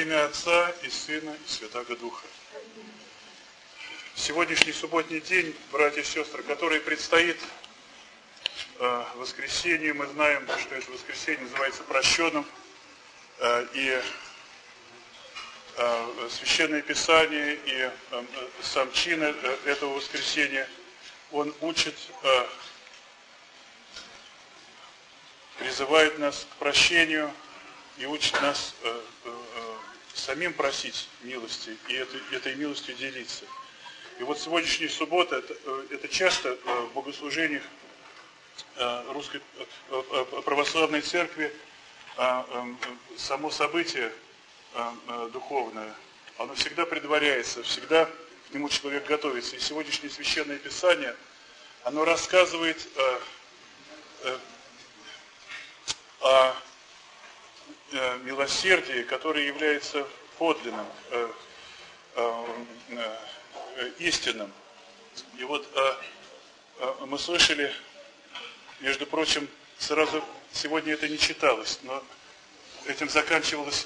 имя Отца и Сына и Святаго Духа. Сегодняшний субботний день, братья и сестры, который предстоит воскресенью, мы знаем, что это воскресенье называется прощенным, и Священное Писание и сам чин этого воскресения, он учит, призывает нас к прощению и учит нас самим просить милости и этой милостью делиться. И вот сегодняшняя суббота, это часто в богослужениях Русской Православной Церкви само событие духовное, оно всегда предваряется, всегда к нему человек готовится. И сегодняшнее Священное Писание, оно рассказывает о милосердии, которое является подлинным, истинным. И вот мы слышали, между прочим, сразу сегодня это не читалось, но этим заканчивалась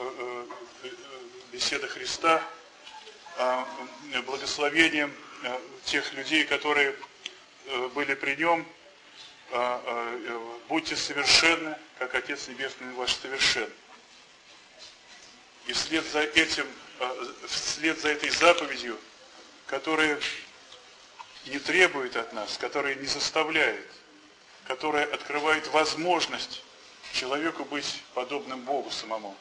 беседа Христа, благословением тех людей, которые были при нем. Будьте совершенны, как Отец Небесный ваш совершен. И вслед за этой заповедью, которая не требует от нас, которая не заставляет, которая открывает возможность человеку быть подобным Богу самому.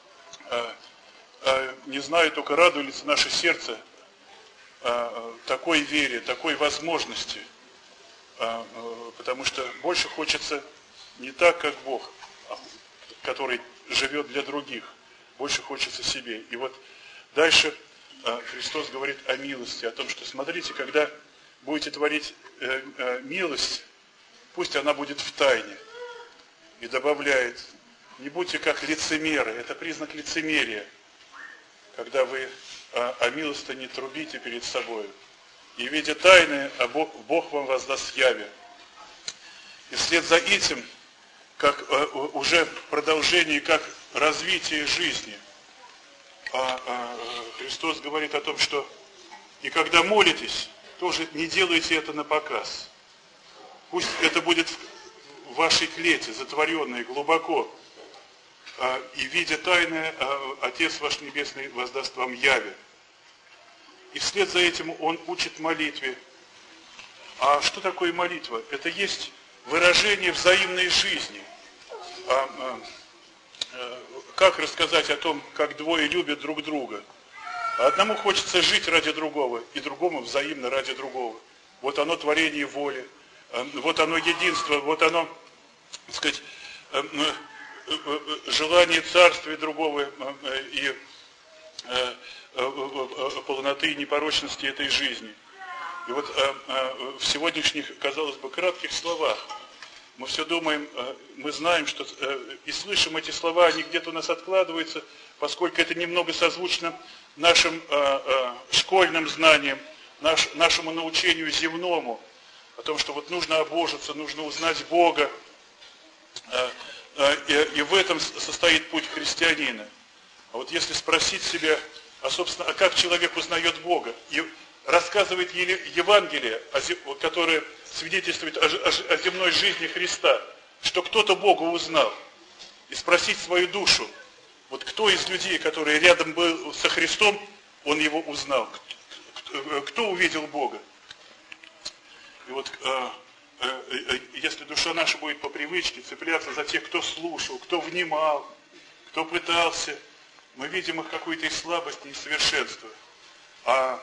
Не знаю, только радуется наше сердце такой вере, такой возможности, потому что больше хочется не так, как Бог, который живет для других, больше хочется себе. И вот дальше Христос говорит о милости, о том, что смотрите, когда будете творить милость, пусть она будет в тайне. И добавляет, не будьте как лицемеры, это признак лицемерия, когда вы о милостыне трубите перед собой. И видя тайны, Бог вам воздаст яве. И вслед за этим, как уже продолжение, как развитие жизни, Христос говорит о том, что и когда молитесь, тоже не делайте это на показ. Пусть это будет в вашей клете, затворенное глубоко. И видя тайное, Отец ваш Небесный воздаст вам яве. И вслед за этим Он учит молитве. А что такое молитва? Это есть выражение взаимной жизни. Как рассказать о том, как двое любят друг друга? Одному хочется жить ради другого, и другому взаимно ради другого. Вот оно творение воли, вот оно единство, вот оно, так сказать, желание царствия другого и полноты и непорочности этой жизни. И вот в сегодняшних, казалось бы, кратких словах мы все думаем, мы знаем, что и слышим эти слова, они где-то у нас откладываются, поскольку это немного созвучно нашим школьным знаниям, нашему научению земному, о том, что вот нужно обожиться, нужно узнать Бога. И в этом состоит путь христианина. А вот если спросить себя, собственно, как человек узнает Бога? И рассказывает Евангелие, которое свидетельствует о земной жизни Христа, что кто-то Бога узнал. И спросить свою душу, вот кто из людей, которые рядом был со Христом, он его узнал? Кто увидел Бога? И вот если душа наша будет по привычке цепляться за тех, кто слушал, кто внимал, кто пытался, мы видим их какую-то и слабость, и несовершенство. А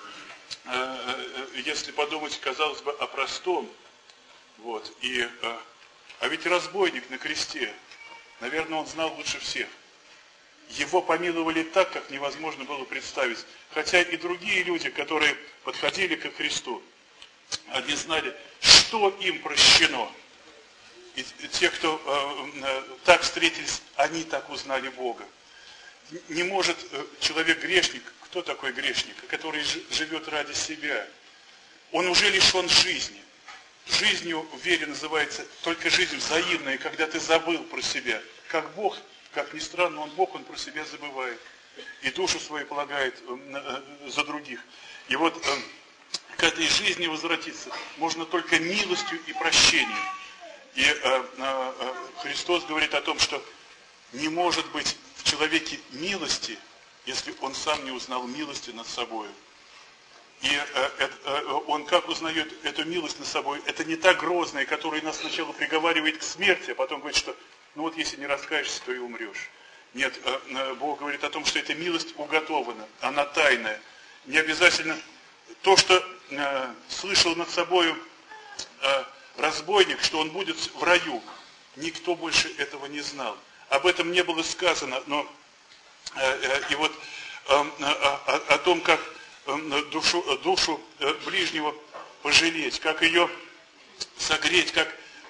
если подумать, казалось бы, о простом, вот, а ведь разбойник на кресте, наверное, он знал лучше всех. Его помиловали так, как невозможно было представить. Хотя и другие люди, которые подходили ко Христу, они знали, что им прощено. И те, кто так встретились, они так узнали Бога. Не может человек-грешник, кто такой грешник, который живет ради себя? Он уже лишен жизни. Жизнью в вере называется только жизнь взаимная, когда ты забыл про себя. Как Бог как ни странно, он Бог, он про себя забывает. И душу свою полагает за других. И вот к этой жизни возвратиться можно только милостью и прощением. И Христос говорит о том, что не может быть в человеке милости, если он сам не узнал милости над собой. И он как узнает эту милость над собой? Это не та грозная, которая нас сначала приговаривает к смерти, а потом говорит, что ну вот если не раскаешься, то и умрешь. Нет, Бог говорит о том, что эта милость уготована, она тайная. Не обязательно то, что слышал над собою разбойник, что он будет в раю. Никто больше этого не знал. Об этом не было сказано, но и вот о том, как душу ближнего пожалеть, как ее согреть, как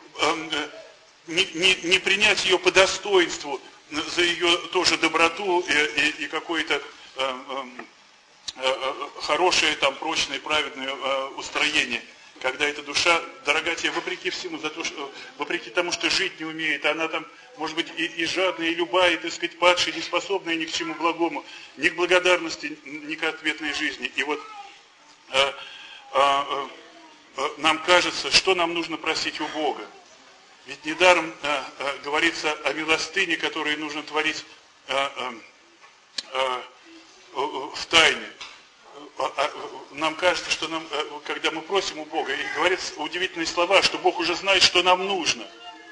не принять ее по достоинству, за ее тоже доброту и какое-то хорошее, там, прочное, праведное устроение. Когда эта душа, дорога тебе, вопреки всему, вопреки тому, что жить не умеет, она там, может быть, и жадная, и любая, и, так сказать, падшая, не способная ни к чему благому, ни к благодарности, ни к ответной жизни. И вот нам кажется, что нам нужно просить у Бога. Ведь недаром говорится о милостыне, которую нужно творить в тайне. Нам кажется, что когда мы просим у Бога, и говорятся удивительные слова, что Бог уже знает, что нам нужно.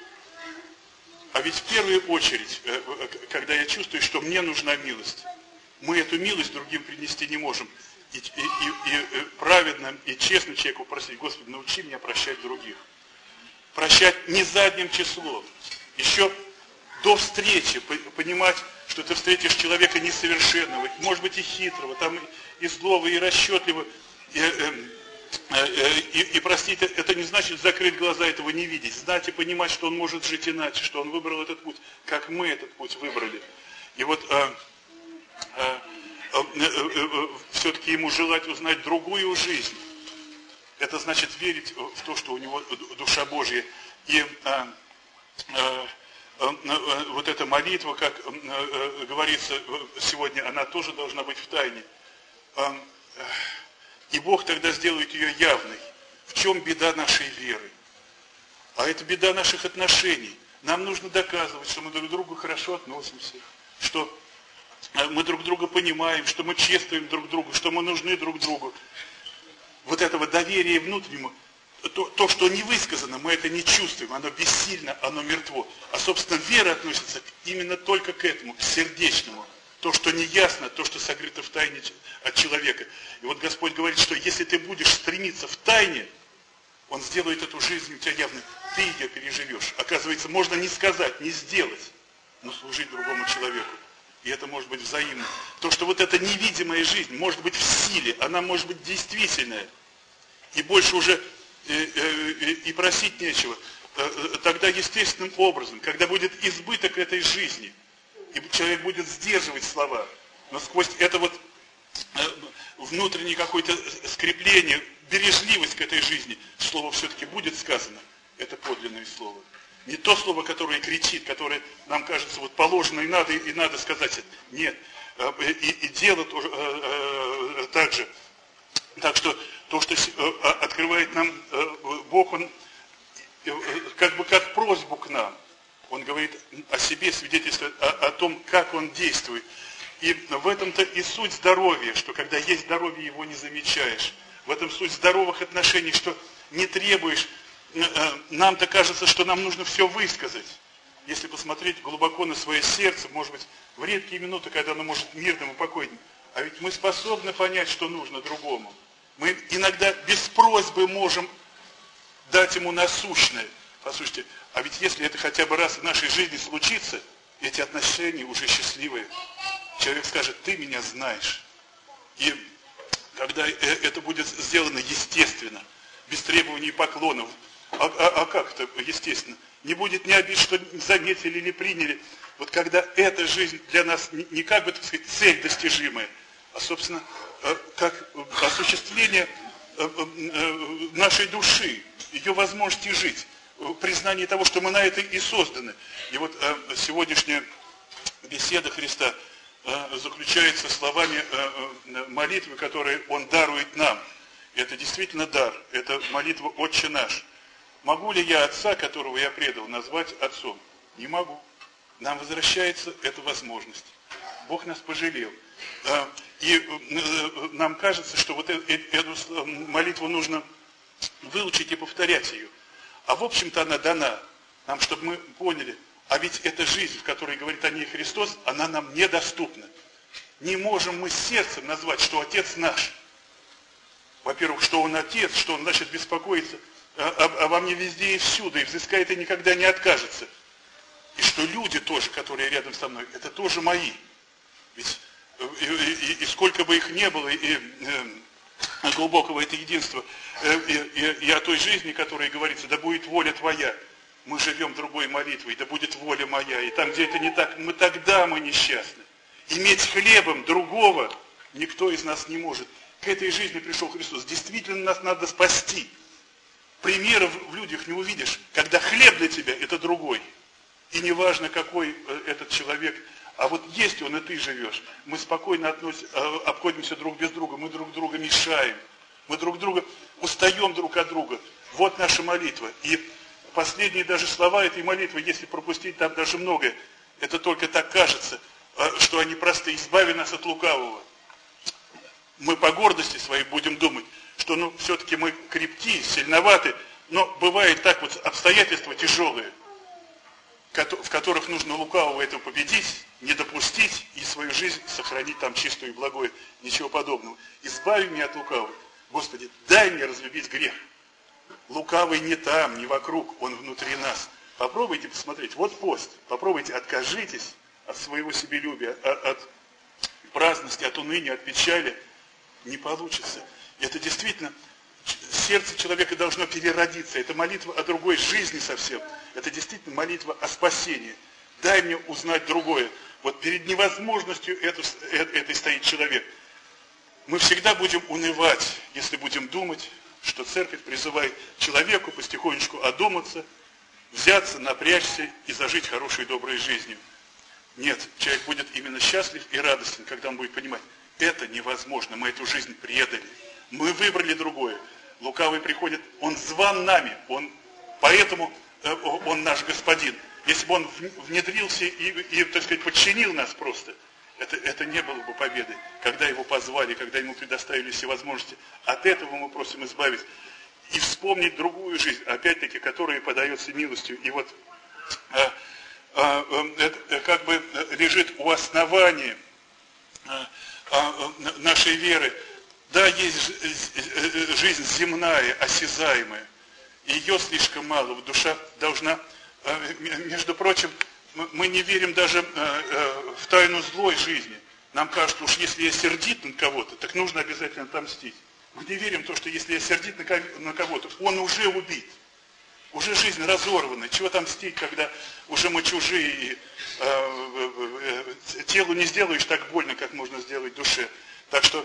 А ведь в первую очередь, когда я чувствую, что мне нужна милость, мы эту милость другим принести не можем. И праведным, и честным человеку просить: Господи, научи меня прощать других. Прощать не задним числом. Еще до встречи понимать, что ты встретишь человека несовершенного, может быть и хитрого, там и злого, и расчетливого. И простить, это не значит закрыть глаза, этого не видеть. Знать и понимать, что он может жить иначе, что он выбрал этот путь, как мы этот путь выбрали. И вот все-таки ему желать узнать другую жизнь. Это значит верить в то, что у него душа Божья. И вот эта молитва, как говорится сегодня, она тоже должна быть в тайне. И Бог тогда сделает ее явной. В чем беда нашей веры? А это беда наших отношений. Нам нужно доказывать, что мы друг к другу хорошо относимся, что мы друг друга понимаем, что мы чествуем друг друга, что мы нужны друг другу. Вот этого доверия внутреннему, то, что не высказано, мы это не чувствуем, оно бессильно, оно мертво. А, собственно, вера относится именно только к этому, к сердечному. То, что не ясно, то, что сокрыто в тайне от человека. И вот Господь говорит, что если ты будешь стремиться в тайне, Он сделает эту жизнь у тебя явной. Ты ее переживешь. Оказывается, можно не сказать, не сделать, но служить другому человеку. И это может быть взаимно. То, что вот эта невидимая жизнь может быть в силе, она может быть действительная. И больше уже и просить нечего. Тогда естественным образом, когда будет избыток этой жизни, и человек будет сдерживать слова, но сквозь это вот внутреннее какое-то скрепление, бережливость к этой жизни, слово все-таки будет сказано. Это подлинное слово. Не то слово, которое кричит, которое нам кажется вот положено и надо сказать это. Нет. И дело тоже так же. Так что то, что открывает нам Бог, Он как бы как просьбу к нам. Он говорит о себе, свидетельствует о том, как Он действует. И в этом-то и суть здоровья, что когда есть здоровье, его не замечаешь. В этом суть здоровых отношений, что не требуешь. Нам-то кажется, что нам нужно все высказать. Если посмотреть глубоко на свое сердце, может быть, в редкие минуты, когда оно может мирным и покойным. А ведь мы способны понять, что нужно другому. Мы иногда без просьбы можем дать ему насущное. Послушайте, а ведь если это хотя бы раз в нашей жизни случится, эти отношения уже счастливые. Человек скажет: ты меня знаешь. И когда это будет сделано естественно, без требований и поклонов, а как это естественно? Не будет ни обид, что заметили или приняли. Вот когда эта жизнь для нас не как бы, так сказать, цель достижимая, а, собственно, как осуществление нашей души, ее возможности жить, признание того, что мы на это и созданы. И вот сегодняшняя беседа Христа заключается словами молитвы, которые Он дарует нам. Это действительно дар, это молитва «Отче наш». Могу ли я Отца, которого я предал, назвать Отцом? Не могу. Нам возвращается эта возможность. Бог нас пожалел. И нам кажется, что вот эту молитву нужно выучить и повторять ее. А в общем-то она дана нам, чтобы мы поняли, а ведь эта жизнь, в которой говорит о ней Христос, она нам недоступна. Не можем мы сердцем назвать, что Отец наш. Во-первых, что Он Отец, что Он, значит, беспокоится обо мне везде и всюду, и взыскает и никогда не откажется. И что люди тоже, которые рядом со мной, это тоже мои. Ведь и сколько бы их не было, и глубокого это единства, и о той жизни, которая говорится, да будет воля Твоя. Мы живем другой молитвой, да будет воля моя. И там, где это не так, тогда мы несчастны. Иметь хлебом другого никто из нас не может. К этой жизни пришел Христос. Действительно, нас надо спасти. Примеров в людях не увидишь, когда хлеб для тебя – это другой. И неважно, какой этот человек, а вот есть он, и ты живешь. Мы спокойно обходимся друг без друга, мы друг друга мешаем. Мы друг друга устаем друг от друга. Вот наша молитва. И последние даже слова этой молитвы, если пропустить там даже многое, это только так кажется, что они просты. Избави нас от лукавого. Мы по гордости своей будем думать, что все-таки мы крепки, сильноваты, но бывает так вот обстоятельства тяжелые, в которых нужно лукавого этого победить, не допустить и свою жизнь сохранить там чистую и благую, ничего подобного. Избави меня от лукавого. Господи, дай мне разлюбить грех. Лукавый не там, не вокруг, он внутри нас. Попробуйте посмотреть, вот пост, попробуйте, откажитесь от своего себелюбия, от праздности, от уныния, от печали. Не получится. Это действительно, сердце человека должно переродиться. Это молитва о другой жизни совсем. Это действительно молитва о спасении. Дай мне узнать другое. Вот перед невозможностью этой стоит человек. Мы всегда будем унывать, если будем думать, что церковь призывает человеку потихонечку одуматься, взяться, напрячься и зажить хорошей доброй жизнью. Нет, человек будет именно счастлив и радостен, когда он будет понимать, это невозможно, мы эту жизнь предали. Мы выбрали другое. Лукавый приходит, он зван нами, поэтому он наш господин. Если бы он внедрился и, так сказать, подчинил нас просто, это не было бы победой. Когда его позвали, когда ему предоставили все возможности, от этого мы просим избавить. И вспомнить другую жизнь, опять-таки, которая подается милостью. И вот это как бы лежит у основания нашей веры. Да, есть жизнь земная, осязаемая. Ее слишком мало. Душа должна, между прочим, мы не верим даже в тайну злой жизни. Нам кажется, уж если я сердит на кого-то, так нужно обязательно отомстить. Мы не верим в то, что если я сердит на кого-то, он уже убит. Уже жизнь разорвана. Чего там мстить, когда уже мы чужие, и телу не сделаешь так больно, как можно сделать душе. Так что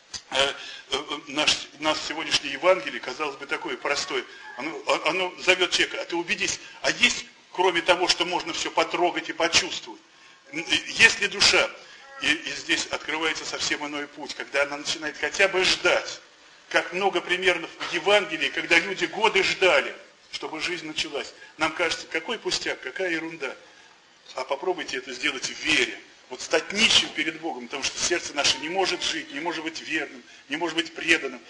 наш сегодняшнее Евангелие, казалось бы, такое простое. Оно зовет человека, а ты убедись, а есть, кроме того, что можно все потрогать и почувствовать, есть ли душа? И здесь открывается совсем иной путь, когда она начинает хотя бы ждать. Как много примеров в Евангелии, когда люди годы ждали, чтобы жизнь началась. Нам кажется, какой пустяк, какая ерунда. А попробуйте это сделать в вере. Вот стать нищим перед Богом, потому что сердце наше не может жить, не может быть верным, не может быть преданным.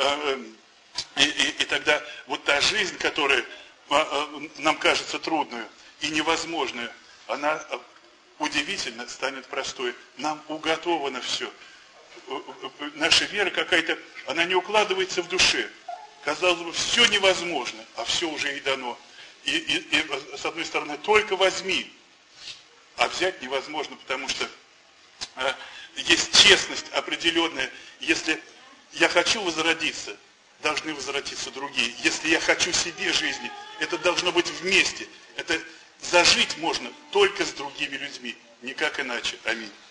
И тогда вот та жизнь, которая нам кажется трудную и невозможную, она удивительно станет простой. Нам уготовано все. Наша вера какая-то, она не укладывается в душе. Казалось бы, все невозможно, а все уже и дано. И с одной стороны, только возьми. А взять невозможно, потому что есть честность определенная. Если я хочу возродиться, должны возвратиться другие. Если я хочу себе жизни, это должно быть вместе. Это зажить можно только с другими людьми, никак иначе. Аминь.